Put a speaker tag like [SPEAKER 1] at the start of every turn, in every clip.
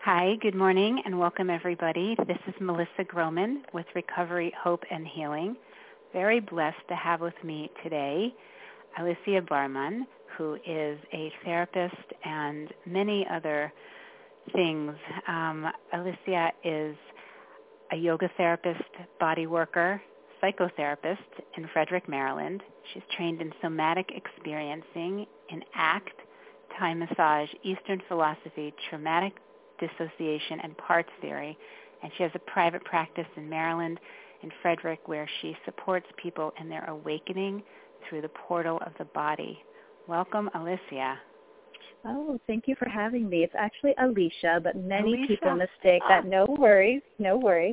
[SPEAKER 1] Hi, good morning, and welcome everybody. This is Melissa Groman with Recovery, Hope, and Healing. Very blessed to have with me today Alicia Barman, who is a therapist and many other things. Alicia is a yoga therapist, body worker, psychotherapist in Frederick, Maryland. She's trained in somatic experiencing, in ACT, Thai massage, Eastern philosophy, traumatic dissociation, and parts theory. And she has a private practice in Maryland, in Frederick, where she supports people in their awakening through the portal of the body. Welcome, Alicia.
[SPEAKER 2] Oh, thank you for having me. It's actually Alicia, but many
[SPEAKER 1] Alicia.
[SPEAKER 2] people mistake that. No worries, no worries.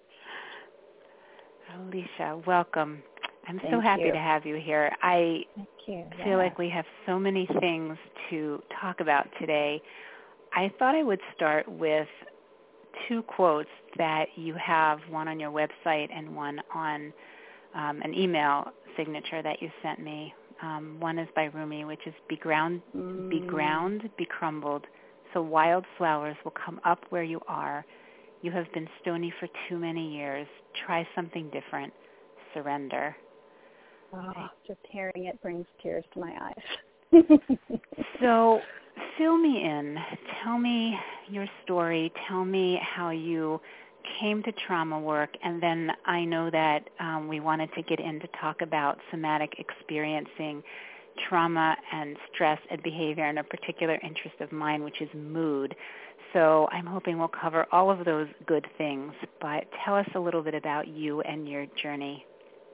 [SPEAKER 1] Alicia, welcome. I'm so
[SPEAKER 2] Thank
[SPEAKER 1] happy
[SPEAKER 2] you.
[SPEAKER 1] to have you here. I
[SPEAKER 2] Thank you.
[SPEAKER 1] feel like we have so many things to talk about today. I thought I would start with two quotes that you have, one on your website and one on an email signature that you sent me. One is by Rumi, which is be ground, be crumbled, so wild flowers will come up where you are. You have been stony for too many years. Try something different. Surrender.
[SPEAKER 2] Oh, just hearing it brings tears to my eyes.
[SPEAKER 1] So fill me in. Tell me your story. Tell me how you came to trauma work. And then I know that we wanted to get in to talk about somatic experiencing, trauma and stress and behavior, and a particular interest of mine, which is mood. So I'm hoping we'll cover all of those good things. But tell us a little bit about you and your journey.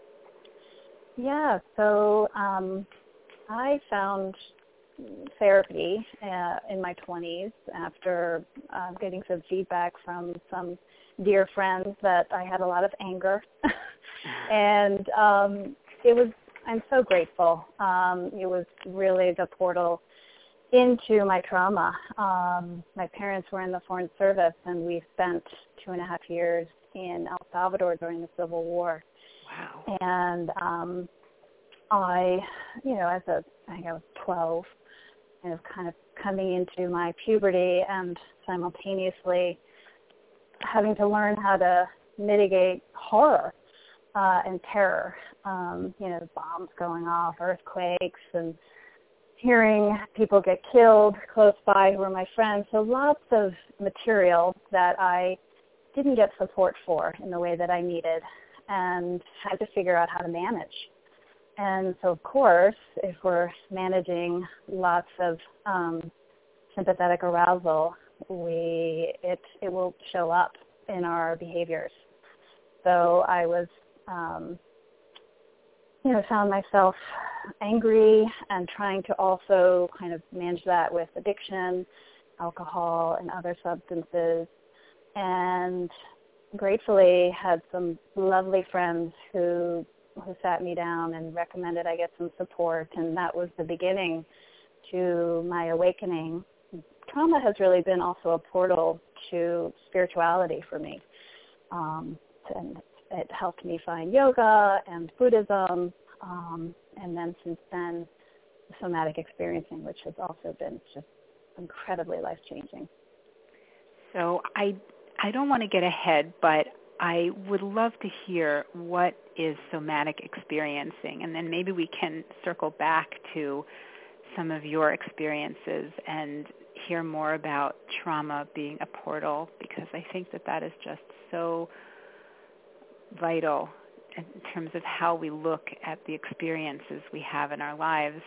[SPEAKER 2] Yeah, so I found therapy in my 20s after getting some feedback from some dear friends that I had a lot of anger. And I'm so grateful. It was really the portal into my trauma. My parents were in the Foreign Service, and we spent 2.5 years in El Salvador during the Civil War.
[SPEAKER 1] Wow.
[SPEAKER 2] And I think I was 12, kind of coming into my puberty and simultaneously having to learn how to mitigate horror and terror. Bombs going off, earthquakes, and hearing people get killed close by who were my friends. So lots of material that I didn't get support for in the way that I needed, and had to figure out how to manage. And so, of course, if we're managing lots of sympathetic arousal, it will show up in our behaviors. So I was, found myself angry and trying to also kind of manage that with addiction, alcohol, and other substances. And gratefully had some lovely friends who sat me down and recommended I get some support, and that was the beginning to my awakening. Trauma has really been also a portal to spirituality for me, and it helped me find yoga and Buddhism, and then since then, somatic experiencing, which has also been just incredibly life-changing.
[SPEAKER 1] So I don't want to get ahead, but I would love to hear what is somatic experiencing, and then maybe we can circle back to some of your experiences and hear more about trauma being a portal, because I think that is just so vital in terms of how we look at the experiences we have in our lives.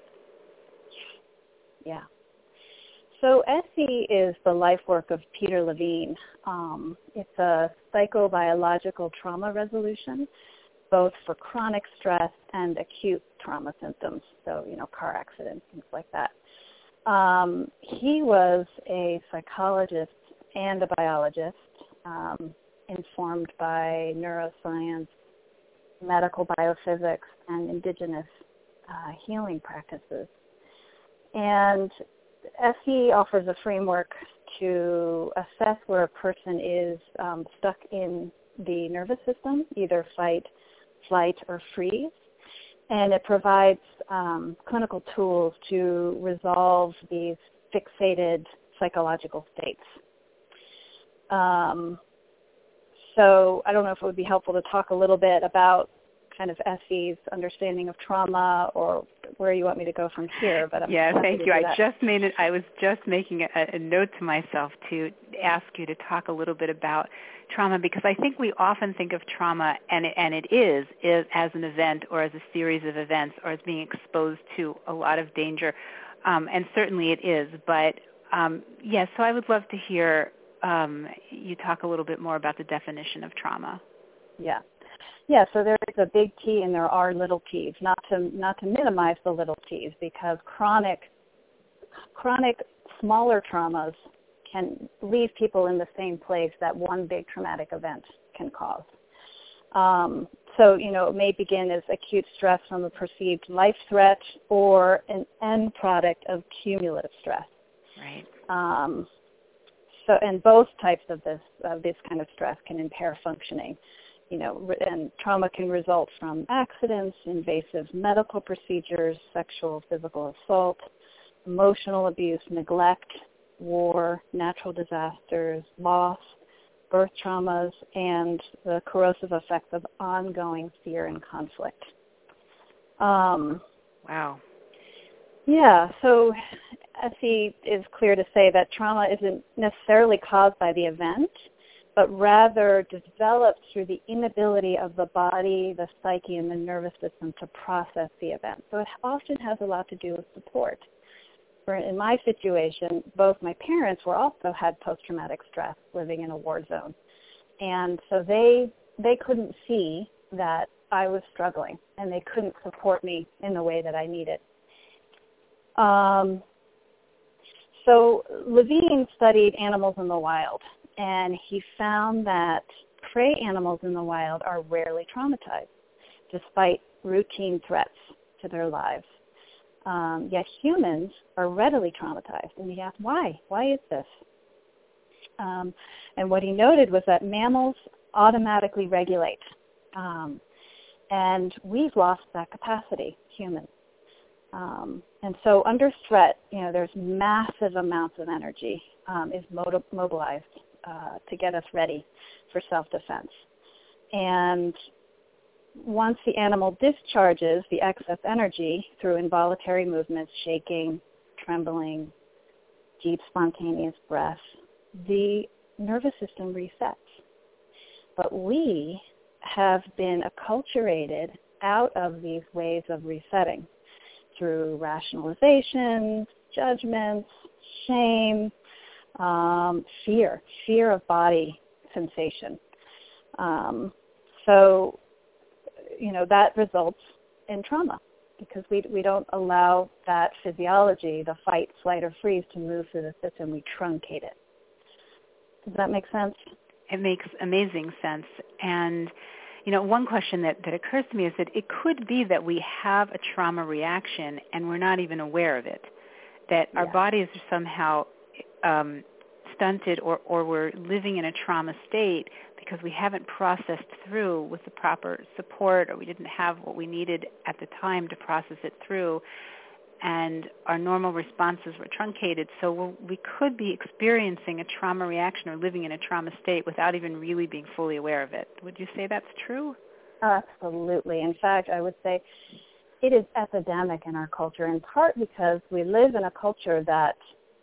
[SPEAKER 2] Yeah. So SE is the life work of Peter Levine. It's a psychobiological trauma resolution, both for chronic stress and acute trauma symptoms, so, car accidents, things like that. He was a psychologist and a biologist, informed by neuroscience, medical biophysics, and indigenous healing practices. And SE offers a framework to assess where a person is stuck in the nervous system, either fight, flight, or freeze. And it provides clinical tools to resolve these fixated psychological states. So I don't know if it would be helpful to talk a little bit about kind of Essie's understanding of trauma, or where you want me to go from here. But
[SPEAKER 1] thank you. I was just making a note to myself to ask you to talk a little bit about trauma, because I think we often think of trauma, and it is as an event or as a series of events or as being exposed to a lot of danger, and certainly it is. But so I would love to hear you talk a little bit more about the definition of trauma.
[SPEAKER 2] Yeah, so there is a big T and there are little t's, not to minimize the little t's, because chronic smaller traumas can leave people in the same place that one big traumatic event can cause. So, it may begin as acute stress from a perceived life threat or an end product of cumulative stress.
[SPEAKER 1] Right.
[SPEAKER 2] And both types of this kind of stress can impair functioning. And trauma can result from accidents, invasive medical procedures, sexual, physical assault, emotional abuse, neglect, war, natural disasters, loss, birth traumas, and the corrosive effects of ongoing fear and conflict.
[SPEAKER 1] Wow.
[SPEAKER 2] Yeah, so Essie is clear to say that trauma isn't necessarily caused by the event, but rather developed through the inability of the body, the psyche, and the nervous system to process the event. So it often has a lot to do with support. In my situation, both my parents also had post-traumatic stress living in a war zone. And so they couldn't see that I was struggling, and they couldn't support me in the way that I needed. So Levine studied animals in the wild, and he found that prey animals in the wild are rarely traumatized, despite routine threats to their lives. Yet humans are readily traumatized. And he asked, why? Why is this? And what he noted was that mammals automatically regulate. And we've lost that capacity, humans. And so under threat, there's massive amounts of energy is mobilized to get us ready for self-defense. And once the animal discharges the excess energy through involuntary movements, shaking, trembling, deep spontaneous breath, the nervous system resets. But we have been acculturated out of these ways of resetting through rationalizations, judgments, shame, fear of body sensation. So that results in trauma because we don't allow that physiology, the fight, flight, or freeze, to move through the system. We truncate it. Does that make sense?
[SPEAKER 1] It makes amazing sense. And, one question that occurs to me is that it could be that we have a trauma reaction and we're not even aware of it, that our bodies are somehow stunted or we're living in a trauma state because we haven't processed through with the proper support, or we didn't have what we needed at the time to process it through, and our normal responses were truncated. So we could be experiencing a trauma reaction or living in a trauma state without even really being fully aware of it. Would you say that's true?
[SPEAKER 2] Absolutely. In fact, I would say it is epidemic in our culture, in part because we live in a culture that,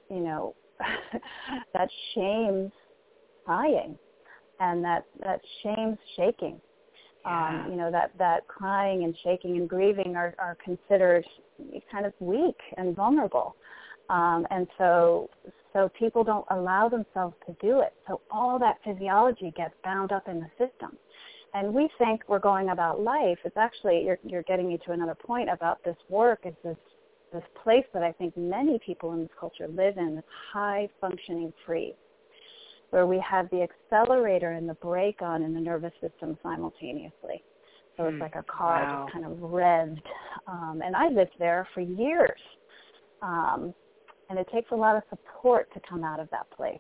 [SPEAKER 2] that shames crying and that shames shaking. That crying and shaking and grieving are considered kind of weak and vulnerable. And so people don't allow themselves to do it. So all that physiology gets bound up in the system. And we think we're going about life. It's actually, you're getting me to another point about this work, is this place that I think many people in this culture live in, this high-functioning freeze, where we have the accelerator and the brake on in the nervous system simultaneously. So it's like a car just kind of revved. And I lived there for years. And it takes a lot of support to come out of that place.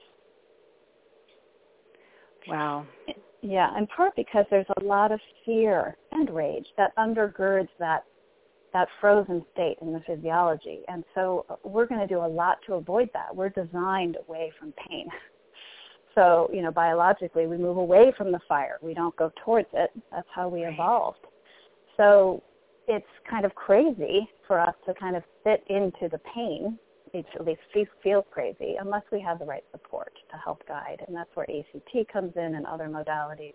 [SPEAKER 1] Wow.
[SPEAKER 2] Yeah, in part because there's a lot of fear and rage that undergirds that frozen state in the physiology. And so we're going to do a lot to avoid that. We're designed away from pain. So, biologically, we move away from the fire. We don't go towards it. That's how we evolved. So it's kind of crazy for us to kind of fit into the pain. It at least feels crazy unless we have the right support to help guide. And that's where ACT comes in and other modalities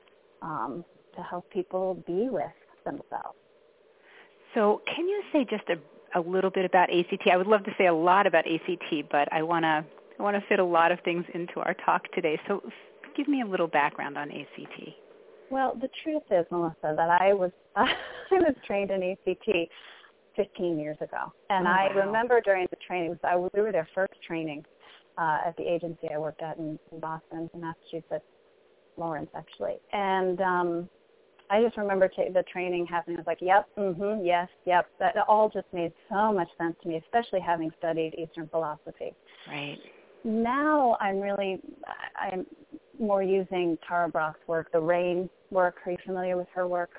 [SPEAKER 2] to help people be with themselves.
[SPEAKER 1] So can you say just a little bit about ACT? I would love to say a lot about ACT, but I want to fit a lot of things into our talk today. So give me a little background on ACT.
[SPEAKER 2] Well, the truth is, Melissa, that I was trained in ACT 15 years ago. And I remember during the training, we were their first training at the agency I worked at in Boston, Massachusetts, Lawrence, actually. And I just remember the training happening. I was like, yep, yes, yep. That all just made so much sense to me, especially having studied Eastern philosophy.
[SPEAKER 1] Right.
[SPEAKER 2] Now I'm more using Tara Brach's work, the RAIN work. Are you familiar with her work?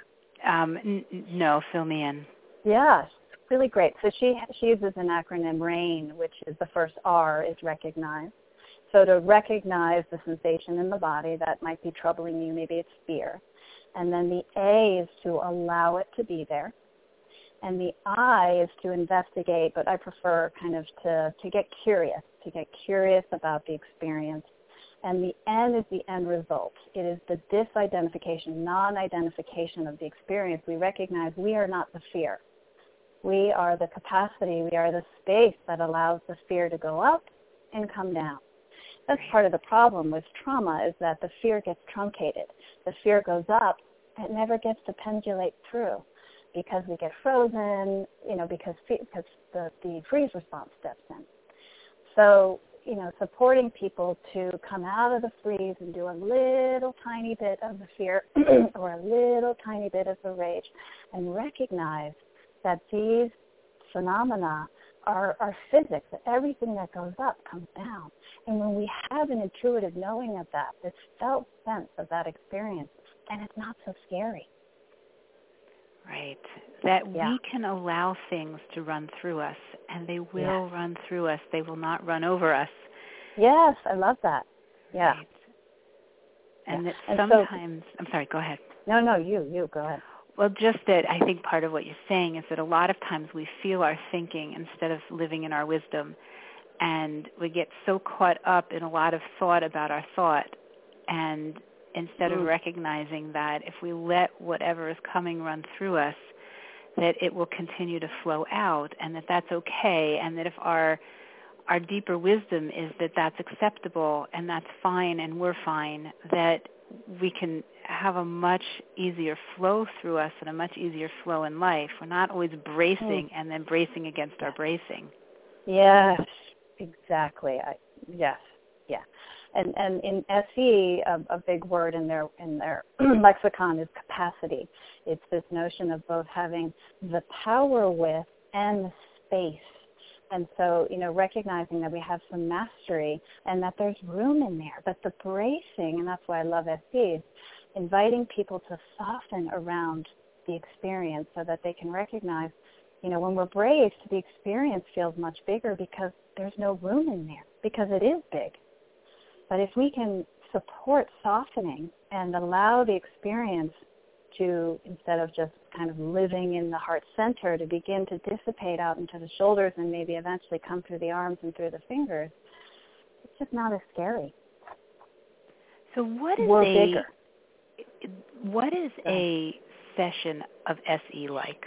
[SPEAKER 1] No, fill me in.
[SPEAKER 2] Yes, really great. So she uses an acronym RAIN, which is the first R is recognize. So to recognize the sensation in the body that might be troubling you, maybe it's fear. And then the A is to allow it to be there. And the I is to investigate, but I prefer kind of to get curious about the experience. And the N is the end result. It is the disidentification, non-identification of the experience. We recognize we are not the fear. We are the capacity, we are the space that allows the fear to go up and come down. That's part of the problem with trauma, is that the fear gets truncated. The fear goes up, it never gets to pendulate through because we get frozen, because the freeze response steps in. So, supporting people to come out of the freeze and do a little tiny bit of the fear or a little tiny bit of the rage and recognize that these phenomena are physics, that everything that goes up comes down. And when we have an intuitive knowing of that, this felt sense of that experience, then it's not so scary.
[SPEAKER 1] Right. That we can allow things to run through us, and they will run through us. They will not run over us.
[SPEAKER 2] Yes, I love that. Yeah.
[SPEAKER 1] Right. And that sometimes, I'm sorry, go ahead.
[SPEAKER 2] No, you go ahead.
[SPEAKER 1] Well, just that I think part of what you're saying is that a lot of times we feel our thinking instead of living in our wisdom, and we get so caught up in a lot of thought about our thought, and instead of recognizing that if we let whatever is coming run through us, that it will continue to flow out, and that that's okay, and that if our deeper wisdom is that that's acceptable and that's fine and we're fine, that we can have a much easier flow through us and a much easier flow in life. We're not always bracing and then bracing against our bracing.
[SPEAKER 2] Yes, exactly. Yes. And in SE, a big word in their lexicon is capacity. It's this notion of both having the power with and the space. And so, recognizing that we have some mastery and that there's room in there. But the bracing, and that's why I love SE, inviting people to soften around the experience so that they can recognize, when we're braced, the experience feels much bigger because there's no room in there, because it is big. But if we can support softening and allow the experience to, instead of just kind of living in the heart center, to begin to dissipate out into the shoulders and maybe eventually come through the arms and through the fingers, it's just not as scary.
[SPEAKER 1] So what is a session of SE like?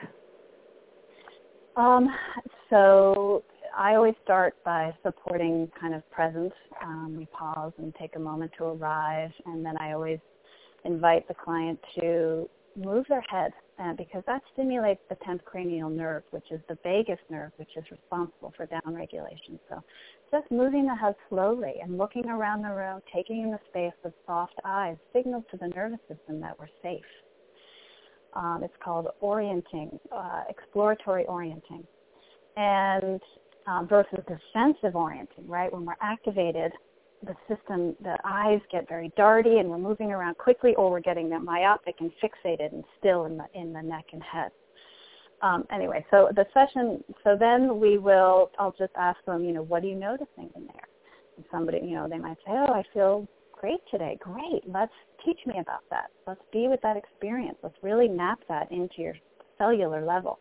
[SPEAKER 2] So I always start by supporting kind of presence. We pause and take a moment to arrive, and then I always invite the client to move their head because that stimulates the 10th cranial nerve, which is the vagus nerve, which is responsible for down regulation. So just moving the head slowly and looking around the room, taking in the space with soft eyes, signals to the nervous system that we're safe. It's called orienting, exploratory orienting, and versus defensive orienting, right? When we're activated, the system, the eyes get very darty and we're moving around quickly, or we're getting them myopic and fixated and still in the neck and head. Anyway, so the session, so then I'll just ask them, what are you noticing in there? Somebody, they might say, oh, I feel great today. Great. Let's teach me about that. Let's be with that experience. Let's really map that into your cellular level.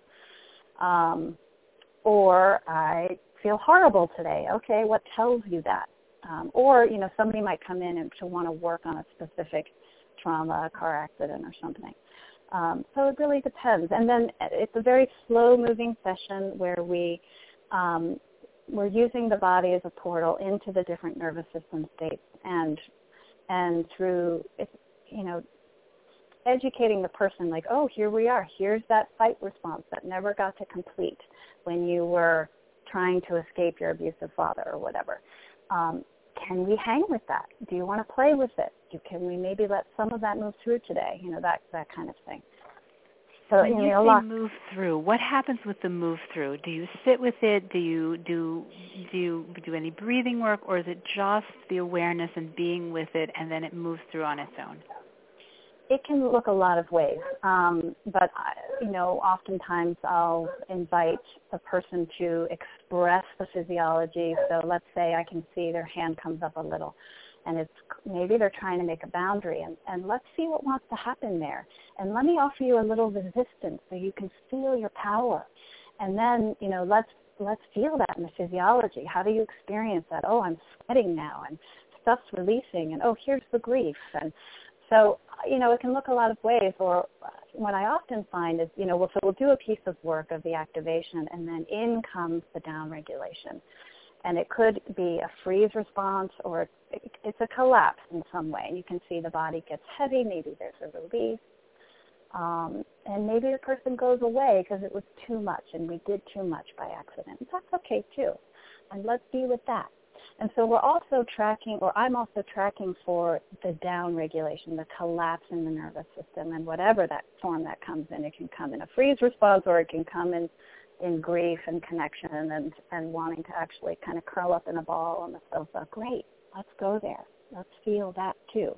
[SPEAKER 2] Or I feel horrible today. Okay, what tells you that? Or, somebody might come in and to want to work on a specific trauma, car accident or something. So it really depends. And then it's a very slow-moving session where we're using the body as a portal into the different nervous system states, and through, educating the person, like, oh, here we are. Here's that fight response that never got to complete when you were trying to escape your abusive father or whatever. Can we hang with that? Do you want to play with it? Can we maybe let some of that move through today? That kind of thing. So
[SPEAKER 1] when you say move through, what happens with the move through? Do you sit with it? Do you do any breathing work, or is it just the awareness and being with it, and then it moves through on its own?
[SPEAKER 2] It can look a lot of ways, but oftentimes I'll invite the person to express the physiology. So let's say I can see their hand comes up a little, and it's maybe they're trying to make a boundary, and let's see what wants to happen there. And let me offer you a little resistance so you can feel your power. And then, let's feel that in the physiology. How do you experience that? Oh, I'm sweating now, and stuff's releasing, and oh, here's the grief. And so, it can look a lot of ways. Or what I often find is, we'll do a piece of work of the activation, and then in comes the downregulation. And it could be a freeze response, or it's a collapse in some way. You can see the body gets heavy. Maybe there's a release. And maybe the person goes away because it was too much and we did too much by accident. That's okay, too. And let's be with that. And so we're also tracking, or I'm also tracking for the downregulation, the collapse in the nervous system, and whatever that form that comes in. It can come in a freeze response, or it can come in grief and connection and wanting to actually kind of curl up in a ball on the sofa. Great. Let's go there. Let's feel that too.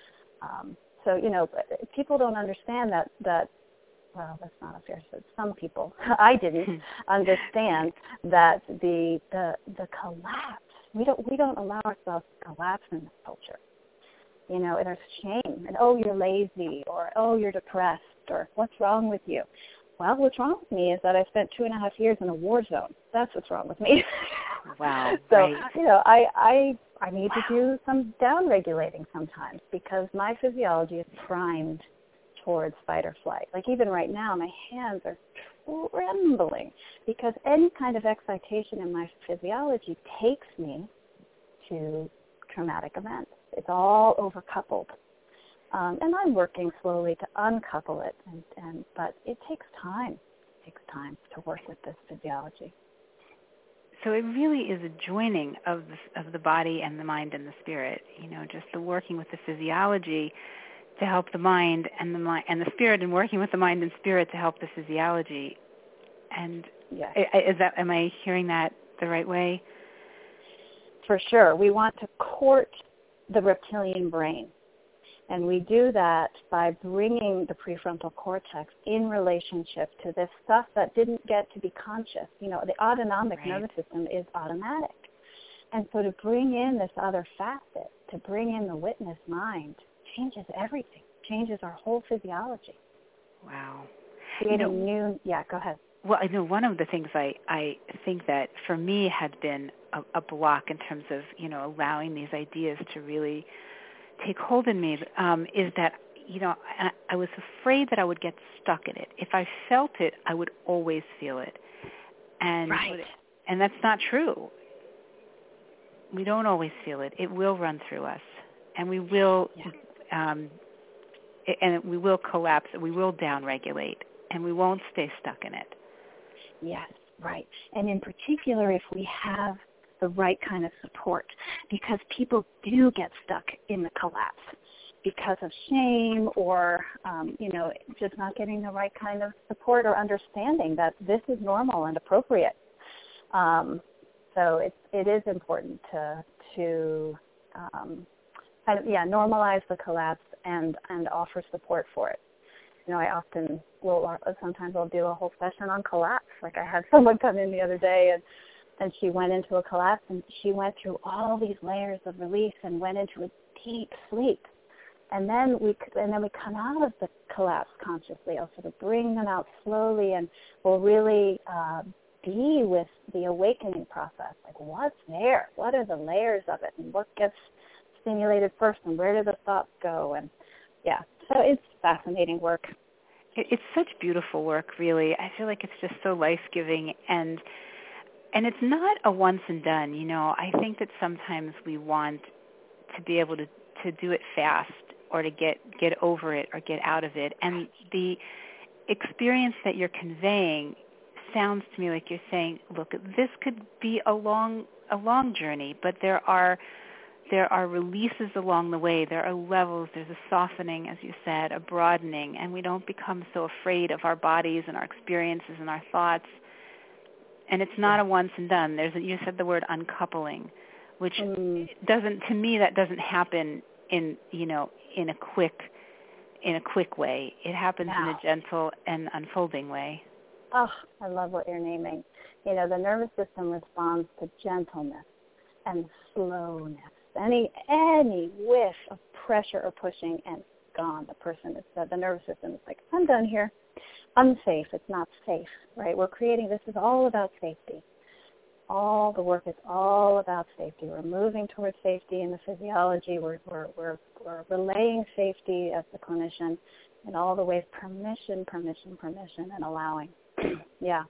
[SPEAKER 2] So, people don't understand that, well, that's not a fair statement. Some people, I didn't understand that the collapse, we don't allow ourselves to collapse in this culture. And there's shame, and oh, you're lazy, or oh, you're depressed, or what's wrong with you? Well, what's wrong with me is that I spent 2.5 years in a war zone. That's what's wrong with me.
[SPEAKER 1] Wow.
[SPEAKER 2] So,
[SPEAKER 1] right.
[SPEAKER 2] I need to do some down-regulating sometimes because my physiology is primed towards fight or flight. Like even right now, my hands are trembling because any kind of excitation in my physiology takes me to traumatic events. It's all overcoupled. And I'm working slowly to uncouple it, but it takes time. It takes time to work with this physiology.
[SPEAKER 1] So it really is a joining of the body and the mind and the spirit. Just the working with the physiology to help the mind and the spirit, and working with the mind and spirit to help the physiology. And
[SPEAKER 2] yes.
[SPEAKER 1] Am I hearing that the right way?
[SPEAKER 2] For sure. We want to court the reptilian brain. And we do that by bringing the prefrontal cortex in relationship to this stuff that didn't get to be conscious. The autonomic nervous system is automatic. And so to bring in this other facet, to bring in the witness mind, changes everything, changes our whole physiology.
[SPEAKER 1] Wow.
[SPEAKER 2] Creating new, go ahead.
[SPEAKER 1] Well, I know one of the things I think that for me had been a block in terms of, allowing these ideas to really take hold in me is that, I was afraid that I would get stuck in it. If I felt it, I would always feel it. And that's not true. We don't always feel it. It will run through us, and we will, and we will collapse, and we will downregulate, and we won't stay stuck in it.
[SPEAKER 2] Yes, right. And in particular, if we have the right kind of support, because people do get stuck in the collapse because of shame or, just not getting the right kind of support or understanding that this is normal and appropriate. So it is important to normalize the collapse and offer support for it. I often sometimes I'll do a whole session on collapse. Like I had someone come in the other day and and she went into a collapse, and she went through all these layers of release and went into a deep sleep. And then we come out of the collapse consciously. I'll sort of bring them out slowly, and we'll really be with the awakening process. Like, what's there? What are the layers of it? And what gets stimulated first? And where do the thoughts go? And yeah, so it's fascinating work.
[SPEAKER 1] It's such beautiful work, really. I feel like it's just so life-giving, and it's not a once and done. You know, I think that sometimes we want to be able to do it fast, or to get over it or get out of it. And the experience that you're conveying sounds to me like you're saying, look, this could be a long journey, but there are releases along the way. There are levels. There's a softening, as you said, a broadening, and we don't become so afraid of our bodies and our experiences and our thoughts. And it's not a once and done. You said the word uncoupling, which doesn't, to me, that doesn't happen in a quick way. It happens in a gentle and unfolding way.
[SPEAKER 2] Oh, I love what you're naming. You know, the nervous system responds to gentleness and slowness. Any whiff of pressure or pushing, and gone. The nervous system is like, I'm done here. Unsafe. It's not safe, right? This is all about safety. All the work is all about safety. We're moving towards safety in the physiology. We're relaying safety as the clinician in all the ways. Permission, and allowing. Yeah.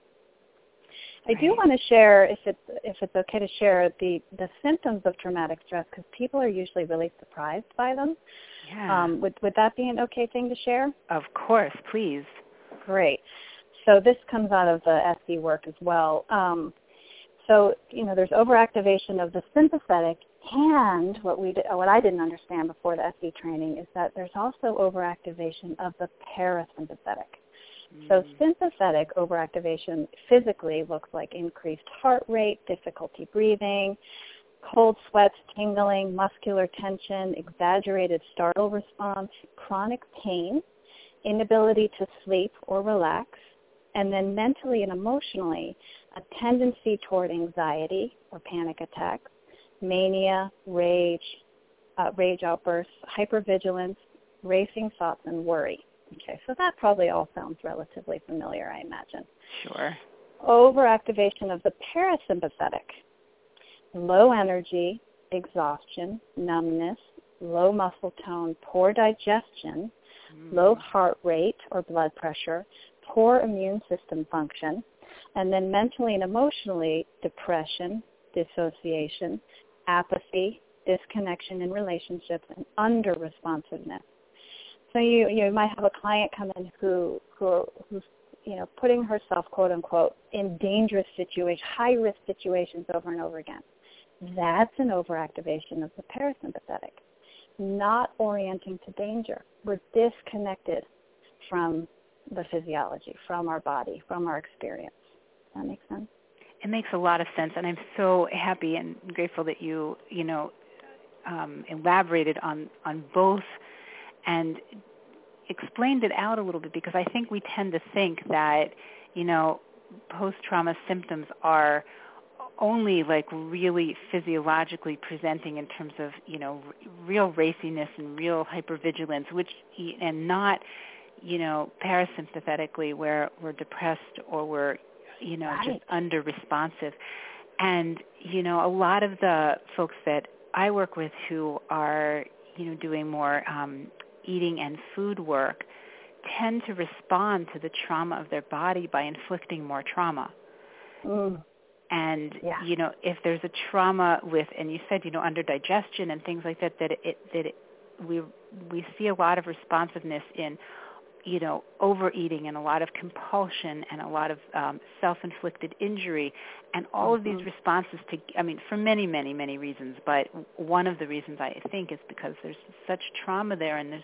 [SPEAKER 2] I do want to share, if it's okay to share, the symptoms of traumatic stress, because people are usually really surprised by them.
[SPEAKER 1] Yeah.
[SPEAKER 2] Would that be an okay thing to share?
[SPEAKER 1] Of course, please.
[SPEAKER 2] Great. So this comes out of the SE work as well. So, there's overactivation of the sympathetic, and what I didn't understand before the SE training is that there's also overactivation of the parasympathetic. So sympathetic overactivation physically looks like increased heart rate, difficulty breathing, cold sweats, tingling, muscular tension, exaggerated startle response, chronic pain, inability to sleep or relax, and then mentally and emotionally, a tendency toward anxiety or panic attacks, mania, rage outbursts, hypervigilance, racing thoughts, and worry. Okay, so that probably all sounds relatively familiar, I imagine.
[SPEAKER 1] Sure.
[SPEAKER 2] Overactivation of the parasympathetic, low energy, exhaustion, numbness, low muscle tone, poor digestion, low heart rate or blood pressure, poor immune system function, and then mentally and emotionally, depression, dissociation, apathy, disconnection in relationships, and under-responsiveness. So you might have a client come in who's putting herself, quote unquote, in dangerous situations, high risk situations over and over again. That's an overactivation of the parasympathetic, not orienting to danger. We're disconnected from the physiology, from our body, from our experience. Does that make sense?
[SPEAKER 1] It makes a lot of sense, and I'm so happy and grateful that you elaborated on both and explained it out a little bit, because I think we tend to think that, post-trauma symptoms are only like really physiologically presenting in terms of, real raciness and real hypervigilance, and not, parasympathetically where we're depressed or we're,
[SPEAKER 2] right.
[SPEAKER 1] just under-responsive. And, a lot of the folks that I work with who are, doing more eating and food work tend to respond to the trauma of their body by inflicting more trauma. And, if there's a trauma with, and you said, under digestion and things like that, we see a lot of responsiveness in, overeating and a lot of compulsion and a lot of self-inflicted injury, and all of these responses for many, many, many reasons. But one of the reasons I think is because there's such trauma there, and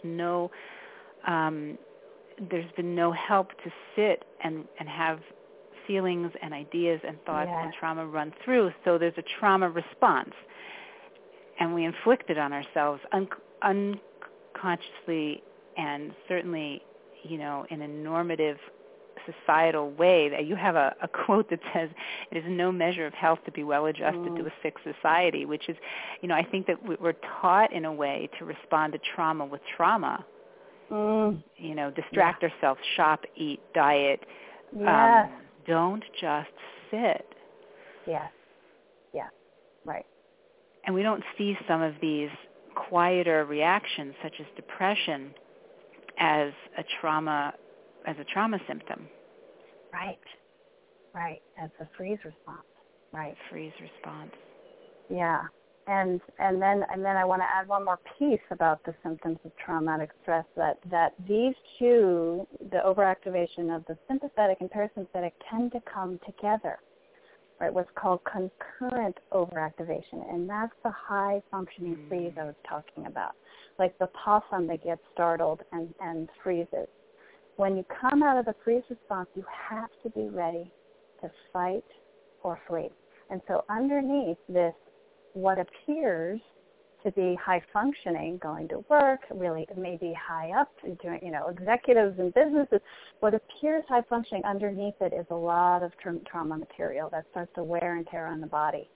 [SPEAKER 1] there's been no help to sit and have feelings and ideas and thoughts and trauma run through. So there's a trauma response, and we inflict it on ourselves unconsciously, and certainly, in a normative societal way. That you have a quote that says, "It is no measure of health to be well adjusted to a sick society," which is, I think that we're taught in a way to respond to trauma with trauma. Distract ourselves, shop, eat, diet.
[SPEAKER 2] Yes.
[SPEAKER 1] Don't just sit.
[SPEAKER 2] Yes. Yes. Right.
[SPEAKER 1] And we don't see some of these quieter reactions, such as depression, as a trauma symptom.
[SPEAKER 2] Right. Right. As a freeze response. Right.
[SPEAKER 1] Freeze response.
[SPEAKER 2] Yeah. And then I want to add one more piece about the symptoms of traumatic stress, that these two, the overactivation of the sympathetic and parasympathetic, tend to come together, right? What's called concurrent overactivation, and that's the high functioning freeze I was talking about, like the possum that gets startled and freezes. When you come out of the freeze response, you have to be ready to fight or flee. And so underneath this, what appears to be high functioning, going to work, really maybe high up, doing, executives and businesses, what appears high functioning underneath it is a lot of trauma material that starts to wear and tear on the body.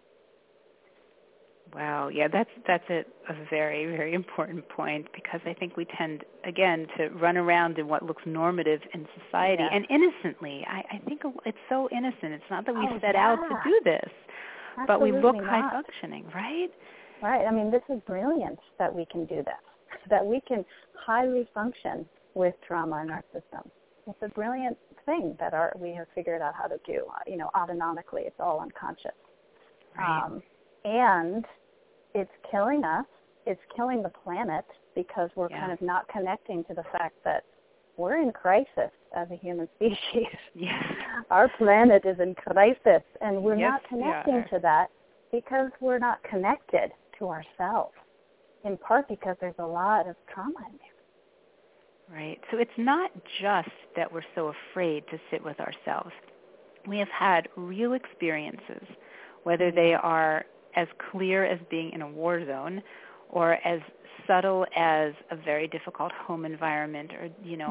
[SPEAKER 1] Wow, yeah, that's a very, very important point, because I think we tend, again, to run around in what looks normative in society, and innocently. I think it's so innocent. It's not that we set out to do this.
[SPEAKER 2] Absolutely,
[SPEAKER 1] but we look
[SPEAKER 2] not
[SPEAKER 1] high functioning, right?
[SPEAKER 2] Right. I mean, this is brilliant that we can do this, that we can highly function with trauma in our system. It's a brilliant thing that we have figured out how to do. Autonomically, it's all unconscious.
[SPEAKER 1] Right.
[SPEAKER 2] And it's killing us. It's killing the planet, because we're kind of not connecting to the fact that we're in crisis as a human species.
[SPEAKER 1] Yes.
[SPEAKER 2] Our planet is in crisis, and we're not connecting
[SPEAKER 1] we are.
[SPEAKER 2] to that because we're not connected to ourselves, in part because there's a lot of trauma in there.
[SPEAKER 1] Right. So it's not just that we're so afraid to sit with ourselves. We have had real experiences, whether they are as clear as being in a war zone or as subtle as a very difficult home environment, or,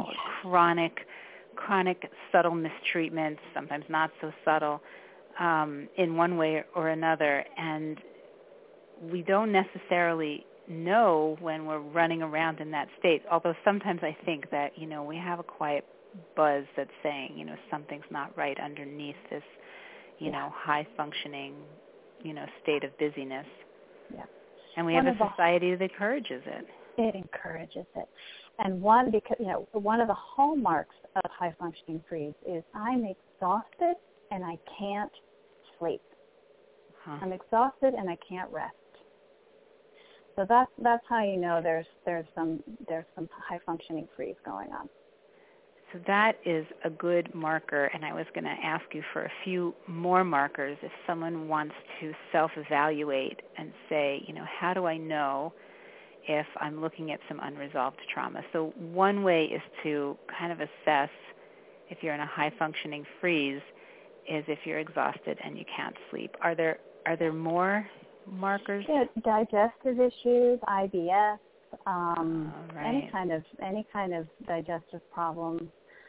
[SPEAKER 1] chronic subtle mistreatment, sometimes not so subtle, in one way or another. And we don't necessarily know when we're running around in that state, although sometimes I think that, we have a quiet buzz that's saying, something's not right underneath this, high functioning, state of busyness.
[SPEAKER 2] Yeah.
[SPEAKER 1] And we have a society that encourages it.
[SPEAKER 2] It encourages it. And one of the hallmarks of high functioning freeze is I'm exhausted and I can't sleep. I'm exhausted and I can't rest. So that's how you know there's some high functioning freeze going on.
[SPEAKER 1] So that is a good marker, and I was going to ask you for a few more markers if someone wants to self-evaluate and say, how do I know if I'm looking at some unresolved trauma? So one way is to kind of assess if you're in a high-functioning freeze is if you're exhausted and you can't sleep. Are there more markers?
[SPEAKER 2] Yeah, digestive issues, IBS,
[SPEAKER 1] right.
[SPEAKER 2] any kind of digestive problem.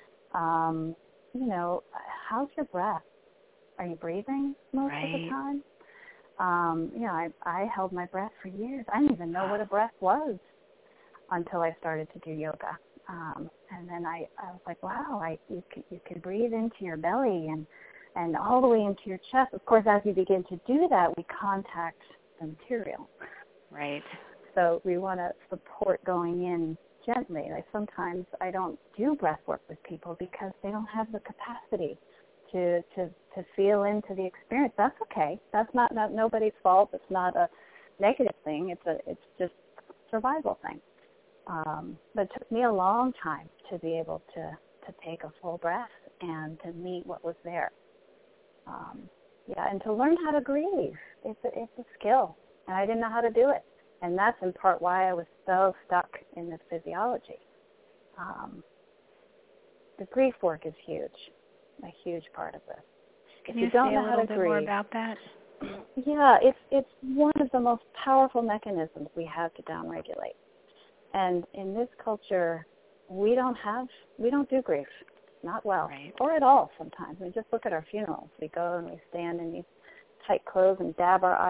[SPEAKER 2] How's your breath? Are you breathing most of the time? I held my breath for years. I didn't even know what a breath was until I started to do yoga. And then I was like, wow, you can breathe into your belly and all the way into your chest. Of course, as you begin to do that, we contact the material.
[SPEAKER 1] Right.
[SPEAKER 2] So we want to support going in gently. Like sometimes I don't do breath work with people because they don't have the capacity to feel into the experience. That's okay. That's not nobody's fault. It's not a negative thing. It's just a survival thing. But it took me a long time to be able to take a full breath and to meet what was there. And to learn how to grieve. It's a skill, and I didn't know how to do it. And that's in part why I was so stuck in this physiology. The grief work is huge, a huge part of this.
[SPEAKER 1] Can you say a little bit more about that?
[SPEAKER 2] Yeah, it's one of the most powerful mechanisms we have to downregulate. And in this culture, we don't do grief. not well,
[SPEAKER 1] right.
[SPEAKER 2] or at all sometimes. I mean, just look at our funerals. We go and we stand in these tight clothes and dab our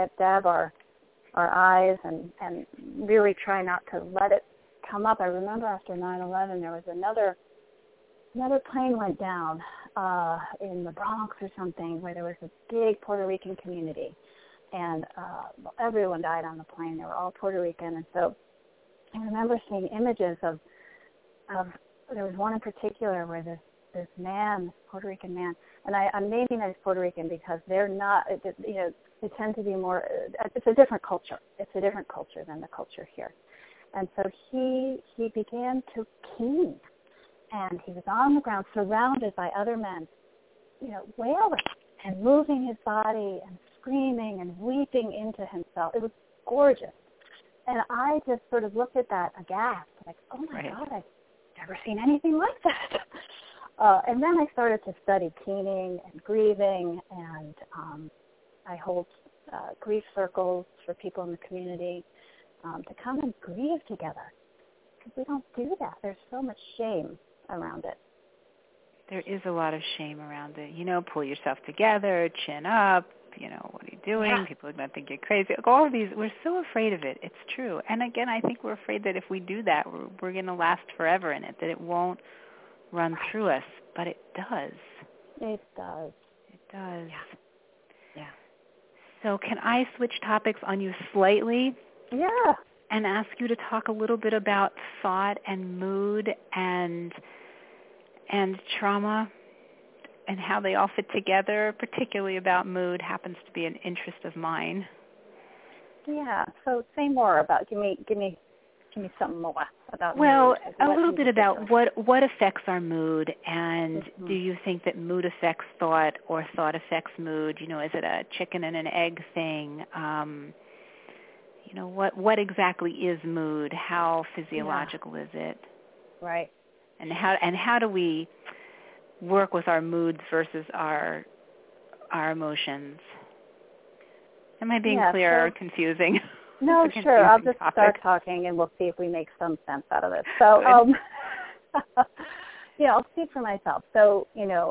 [SPEAKER 2] eyes and really try not to let it come up. I remember after 9/11, there was another plane went down in the Bronx or something, where there was a big Puerto Rican community, and everyone died on the plane. They were all Puerto Rican, and so I remember seeing images of there was one in particular where this man, Puerto Rican man, and I'm naming it as Puerto Rican because they're not, they tend to be more, it's a different culture. It's a different culture than the culture here. And so he began to keen, and he was on the ground surrounded by other men, wailing and moving his body and screaming and weeping into himself. It was gorgeous. And I just sort of looked at that aghast, like, oh my
[SPEAKER 1] right.
[SPEAKER 2] God, I've never seen anything like that. And then I started to study keening and grieving, and I hold grief circles for people in the community to come and grieve together, because we don't do that. There's so much shame around it.
[SPEAKER 1] There is a lot of shame around it. Pull yourself together, chin up, what are you doing?
[SPEAKER 2] Yeah.
[SPEAKER 1] People are going to think you're crazy. All of these, we're so afraid of it. It's true. And again, I think we're afraid that if we do that, we're going to last forever in it, that it won't run through us. But it does.
[SPEAKER 2] It does.
[SPEAKER 1] It does.
[SPEAKER 2] Yeah.
[SPEAKER 1] So can I switch topics on you slightly?
[SPEAKER 2] Yeah.
[SPEAKER 1] And ask you to talk a little bit about thought and mood and trauma and how they all fit together, particularly about mood, happens to be an interest of mine.
[SPEAKER 2] Yeah. So say more about, give me something more about
[SPEAKER 1] well,
[SPEAKER 2] mood.
[SPEAKER 1] a little bit about what affects our mood, and do you think that mood affects thought or thought affects mood? Is it a chicken and an egg thing? What exactly is mood? How physiological is it?
[SPEAKER 2] Right.
[SPEAKER 1] And how do we work with our moods versus our emotions? Am I being clear or confusing?
[SPEAKER 2] No, sure. I'll just start talking, and we'll see if we make some sense out of it. So, I'll speak for myself. So,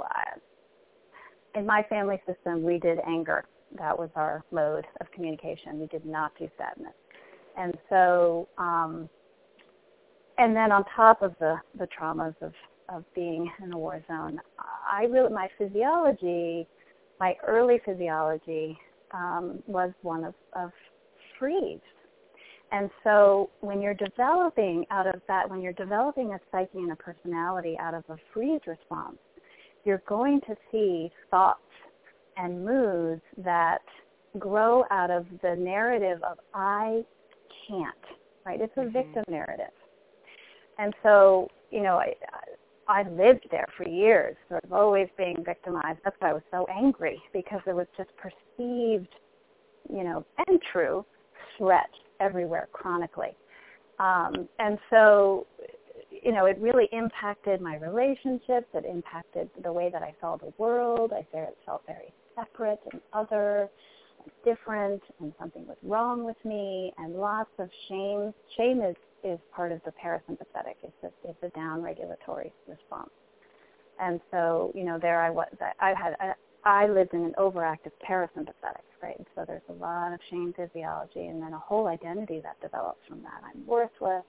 [SPEAKER 2] in my family system, we did anger. That was our mode of communication. We did not do sadness. And so, and then on top of the traumas of being in a war zone, my physiology, my early physiology, was one of freeze. And so when you're developing out of that, when you're developing a psyche and a personality out of a freeze response, you're going to see thoughts and moods that grow out of the narrative of I can't, right? It's a victim narrative. And so, I lived there for years, sort of always being victimized. That's why I was so angry, because there was just perceived, and true, threat everywhere chronically. And so, it really impacted my relationships. It impacted the way that I saw the world. I felt very separate and other and different, and something was wrong with me, and lots of shame. Shame is part of the parasympathetic. It's a down-regulatory response. And so, there I was. I lived in an overactive parasympathetic, right? And so there's a lot of shame physiology, and then a whole identity that develops from that. I'm worthless,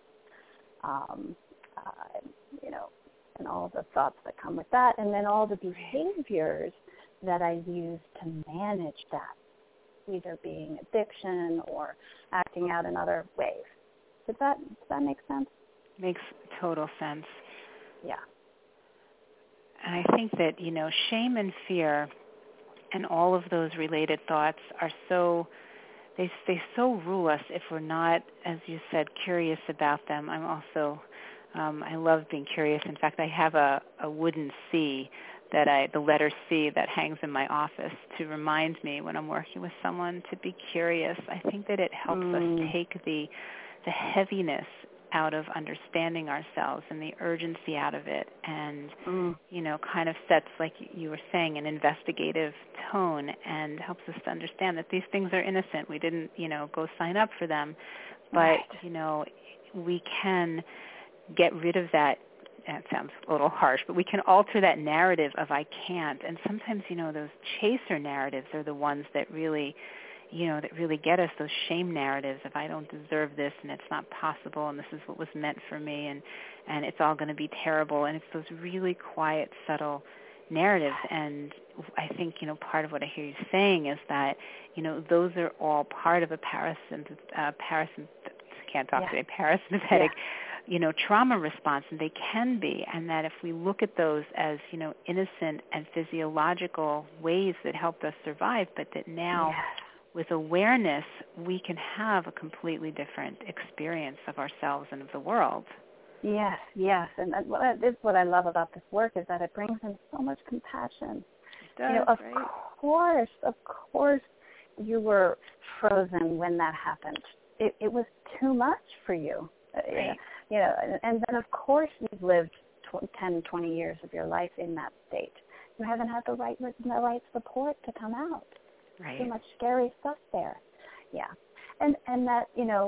[SPEAKER 2] and all the thoughts that come with that, and then all the behaviors that I use to manage that, either being addiction or acting out in other ways. Does that make sense?
[SPEAKER 1] Makes total sense.
[SPEAKER 2] Yeah.
[SPEAKER 1] And I think that, shame and fear and all of those related thoughts are they so rule us if we're not, as you said, curious about them. I'm also, I love being curious. In fact, I have a wooden C the letter C that hangs in my office to remind me when I'm working with someone to be curious. I think that it helps us take the heaviness out of understanding ourselves and the urgency out of it, and kind of sets, like you were saying, an investigative tone, and helps us to understand that these things are innocent. We didn't go sign up for them, but we can get rid of that that sounds a little harsh, but we can alter that narrative of I can't. And sometimes, those chaser narratives are the ones that really, that really get us, those shame narratives of I don't deserve this and it's not possible and this is what was meant for me and it's all going to be terrible. And it's those really quiet, subtle narratives. And I think, part of what I hear you saying is that, those are all part of a parasympathetic trauma response, and they can be, and that if we look at those as, innocent and physiological ways that helped us survive, but that now with awareness, we can have a completely different experience of ourselves and of the world.
[SPEAKER 2] Yes, and this is what I love about this work is that it brings in so much compassion.
[SPEAKER 1] It does,
[SPEAKER 2] of course, you were frozen when that happened. It was too much for you.
[SPEAKER 1] Right.
[SPEAKER 2] And then of course you've lived 10, 20 years of your life in that state. You haven't had the right support to come out.
[SPEAKER 1] Right.
[SPEAKER 2] Too much scary stuff there. Yeah. And that,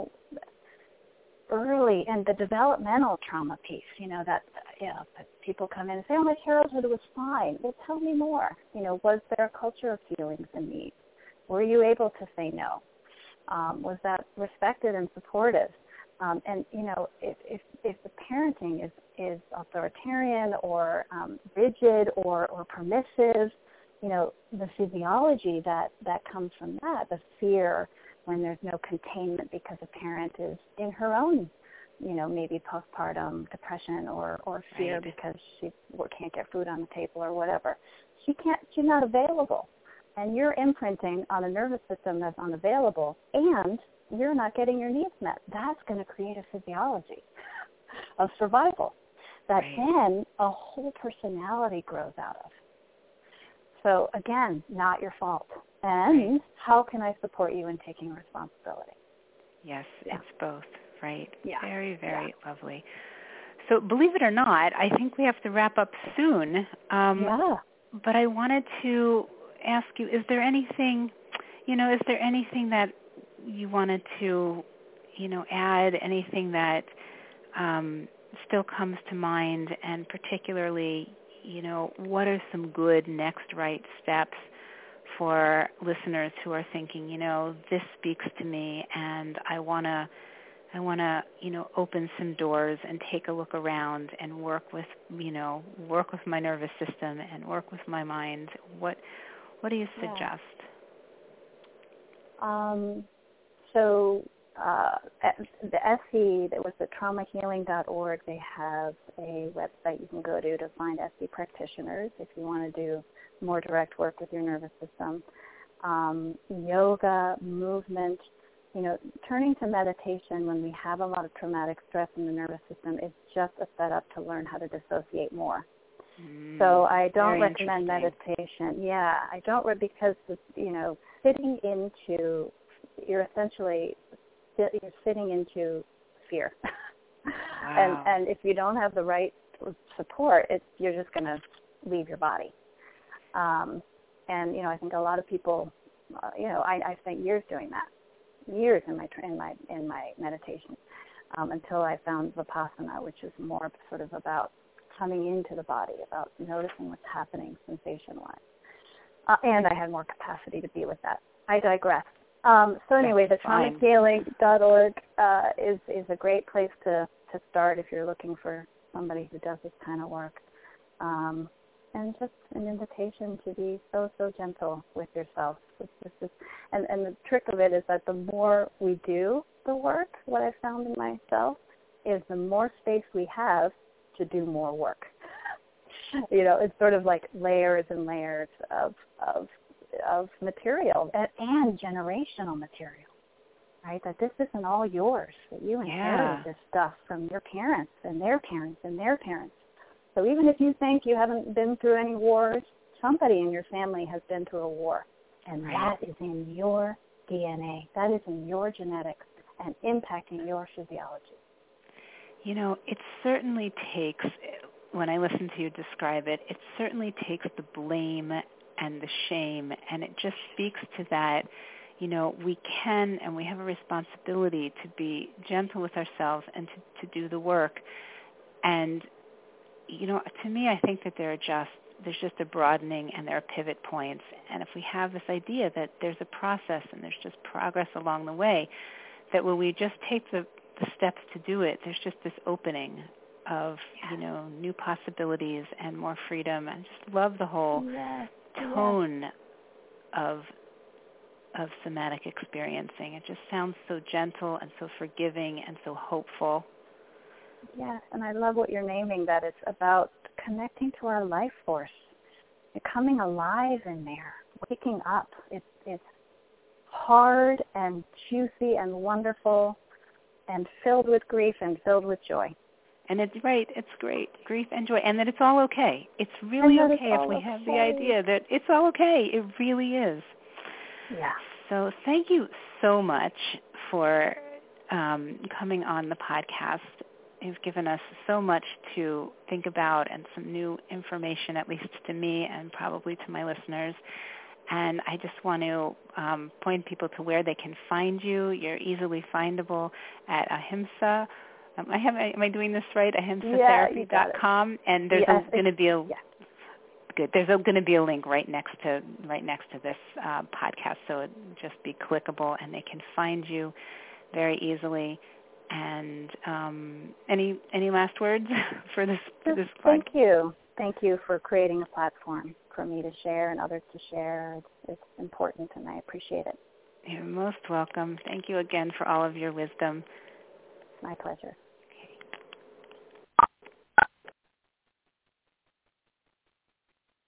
[SPEAKER 2] early and the developmental trauma piece, that people come in and say, oh, my childhood was fine. Well, tell me more. Was there a culture of feelings and needs? Were you able to say no? Was that respected and supportive? And if the parenting is authoritarian or rigid or permissive, the physiology that comes from that, the fear when there's no containment because a parent is in her own, maybe postpartum depression or fear because she can't get food on the table or whatever. She's not available. And you're imprinting on a nervous system that's unavailable, and you're not getting your needs met. That's going to create a physiology of survival that then a whole personality grows out of. So again, not your fault. And how can I support you in taking responsibility?
[SPEAKER 1] Yes, it's both, right?
[SPEAKER 2] Yeah.
[SPEAKER 1] Very, very lovely. So believe it or not, I think we have to wrap up soon. But I wanted to ask you, is there anything that you wanted to, add, anything that still comes to mind, and particularly, what are some good next right steps for listeners who are thinking, this speaks to me and I want to, open some doors and take a look around and work with my nervous system and work with my mind. What do you suggest? The SE, that was at traumahealing.org, they have a website you can go to find SE practitioners if you want to do more direct work with your nervous system. Yoga, movement, turning to meditation when we have a lot of traumatic stress in the nervous system is just a setup to learn how to dissociate more. So I don't recommend meditation. Yeah, I don't, because, sitting into, you're sitting into fear. Wow.
[SPEAKER 2] and if you don't have the right support, you're just going to leave your body. I think a lot of people, I spent years doing that, years in my meditation, until I found Vipassana, which is more sort of about coming into the body, about noticing what's happening sensation-wise. And I had more capacity to be with that. I digress. So anyway, the traumahealing.org is a great place to start if you're looking for somebody who does this kind of work. And just an invitation to be so gentle with yourself. And the trick of it is that the more we do the work, what I've found in myself, is the more space we have to do more work. It's sort of like layers and layers of material and generational material, right? That this isn't all yours, that you inherited this stuff from your parents and their parents and their parents. So even if you think you haven't been through any wars, somebody in your family has been through a war, and that is in your DNA. That is in your genetics and impacting your physiology.
[SPEAKER 1] It certainly takes, when I listen to you describe it, it certainly takes the blame and the shame, and it just speaks to that, we can and we have a responsibility to be gentle with ourselves and to do the work. And to me, I think that there's just a broadening and there are pivot points. And if we have this idea that there's a process and there's just progress along the way, that when we just take the steps to do it, there's just this opening of, new possibilities and more freedom. I just love the whole tone of somatic experiencing. It just sounds so gentle and so forgiving and so hopeful.
[SPEAKER 2] Yes, and I love what you're naming, that it's about connecting to our life force, becoming alive in there, waking up. It's hard and juicy and wonderful and filled with grief and filled with joy.
[SPEAKER 1] And it's great. Grief and joy. And that it's all okay. It's really okay if we have the idea that it's all okay. It really is.
[SPEAKER 2] Yeah.
[SPEAKER 1] So thank you so much for coming on the podcast. You've given us so much to think about and some new information, at least to me and probably to my listeners. And I just want to point people to where they can find you. You're easily findable at Ahimsa. Am I doing this right? ahimsatherapy.com. And there's going to be There's going to be a link right next to this podcast, so it'll just be clickable, and they can find you very easily. And any last words for this podcast?
[SPEAKER 2] Thank you for creating a platform for me to share and others to share. It's important, and I appreciate it.
[SPEAKER 1] You're most welcome. Thank you again for all of your wisdom.
[SPEAKER 2] My pleasure.